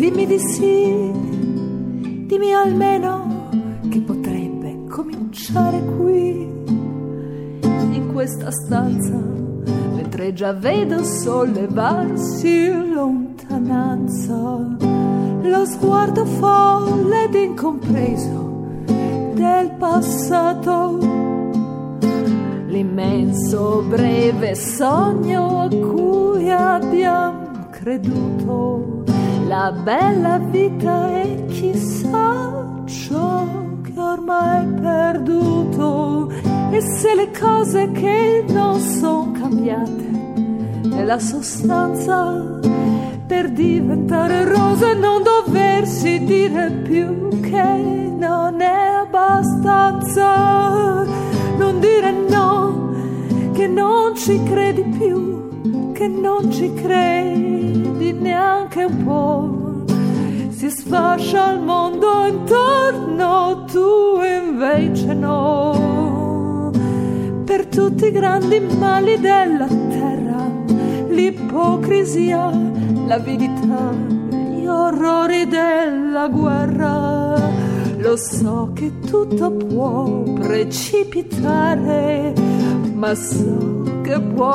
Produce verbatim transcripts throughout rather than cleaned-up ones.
dimmi di sì, dimmi almeno che potrebbe cominciare qui, in questa stanza, mentre già vedo sollevarsi in lontananza lo sguardo folle ed incompreso del passato, l'immenso breve sogno a cui abbiamo creduto, la bella vita e chissà ciò che ormai è perduto. E se le cose che non sono cambiate nella sostanza, per diventare rosa e non doversi dire più che non è abbastanza, non dire no, che non ci credi più, che non ci credi neanche un po', si sfascia il mondo intorno, tu invece no. Per tutti i grandi mali della terra, l'ipocrisia, l'avidità, gli orrori della guerra, lo so che tutto può precipitare, ma so che può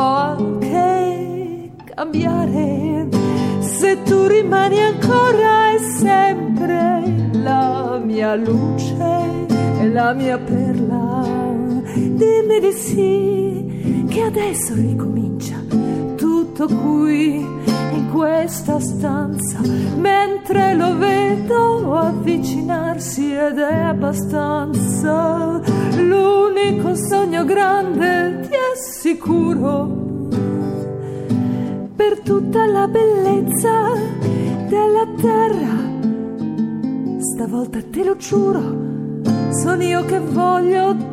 anche cambiare, se tu rimani ancora e sempre la mia luce e la mia perla. Dimmi di sì, che adesso ricomincia tutto qui, in questa stanza, mentre lo vedo avvicinarsi ed è abbastanza, l'unico sogno grande, ti assicuro, per tutta la bellezza della terra. Stavolta te lo giuro, sono io che voglio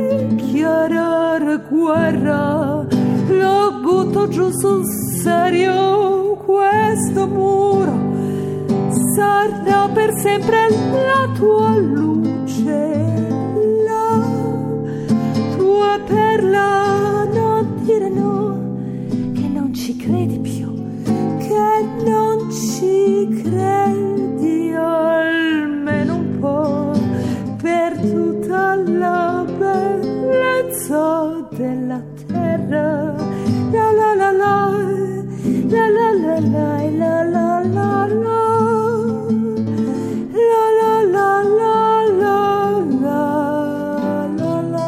dichiarare guerra, lo butto giù sul serio, questo muro sarà per sempre la tua luce, la tua perla. Non dire no, che non ci credi più, che non ci credi almeno un po', per tutta la bellezza della terra. La la la la, la la la la, la la la la, la la la la, la la la.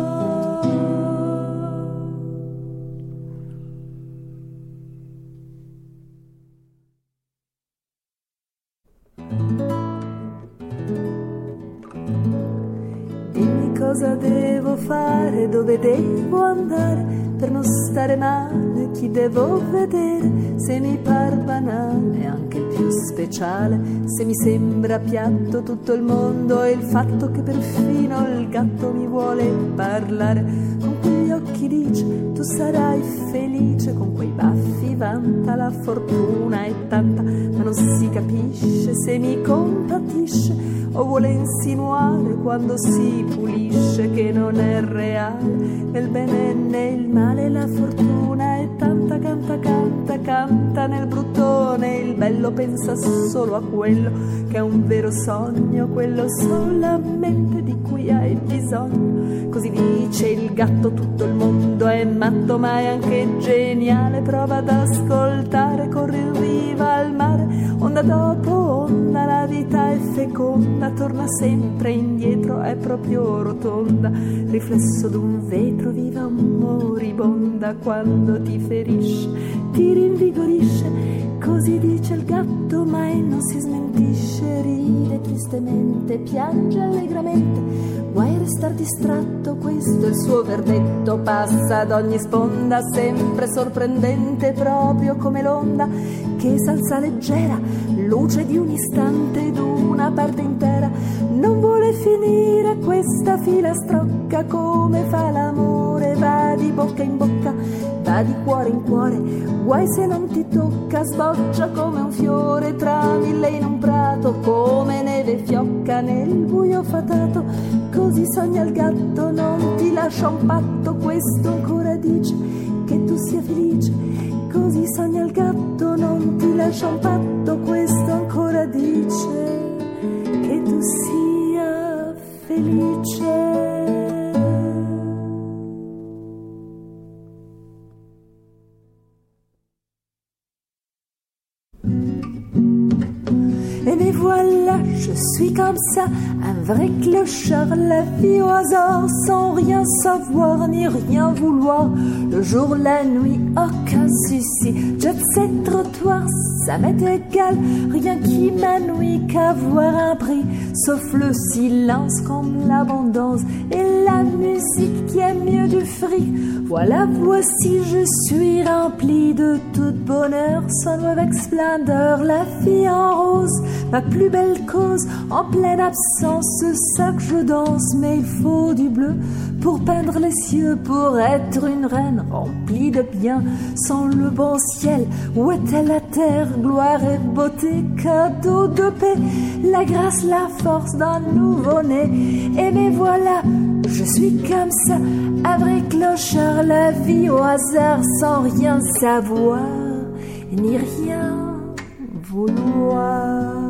Dimmi cosa devo fare, dove devo andare per non stare male, chi devo vedere, se mi par banale anche il più speciale, se mi sembra piatto tutto il mondo e il fatto che perfino il gatto mi vuole parlare, con quegli occhi dice tu sarai felice, con quei baffi vanta la fortuna è tanta, ma non si capisce se mi compatisce o vuole insinuare quando si pulisce che non è reale, nel bene e nel male la fortuna è tanta, canta, canta, canta nel bruttone, il bello pensa solo a quello che è un vero sogno, quello solamente di cui hai bisogno. Così dice il gatto, tutto il mondo è matto ma è anche geniale, prova ad ascoltare, corri in riva al mare, onda dopo onda la vita è feconda, torna sempre indietro, è proprio rotonda, riflesso d'un vetro, viva un moribonda, quando ti ferisce ti rinvigorisce, così dice il gatto ma e non si smentisce, ride tristemente, piange allegramente, guai restar distratto, questo è il suo verdetto, passa ad ogni sponda, sempre sorprendente, proprio come l'onda che s'alza leggera, luce di un istante d'una parte intera, non vuole finire questa filastrocca, come fa l'amore, va di bocca in bocca, va di cuore in cuore, guai se non ti tocca, sboccia come un fiore tra mille in un prato, come neve fiocca nel buio fatato, così sogna il gatto, non ti lascia un patto, questo ancora dice, che tu sia felice, così sogna il gatto, non ti lascia un patto, questo ancora dice che tu sia felice. Et mais voilà, je suis comme ça, un vrai clochard, la vie au hasard, sans rien savoir ni rien vouloir. Le jour, la nuit, aucun souci. Jet set, trottoir, ça m'est égal, rien qui m'ennuie qu'avoir un prix, sauf le silence comme l'abondance et la musique qui est mieux du fric. Voilà, voici, je suis rempli de tout bonheur, sonne avec splendeur, la vie en rose, ma plus belle cause, en pleine absence, c'est ça que je danse, mais il faut du bleu pour peindre les cieux, pour être une reine remplie de bien, sans le bon ciel, où est-elle la terre, gloire et beauté, cadeau de paix, la grâce, la force d'un nouveau-né, et mais voilà, je suis comme ça, un vrai clochard, la vie au hasard, sans rien savoir, ni rien vouloir.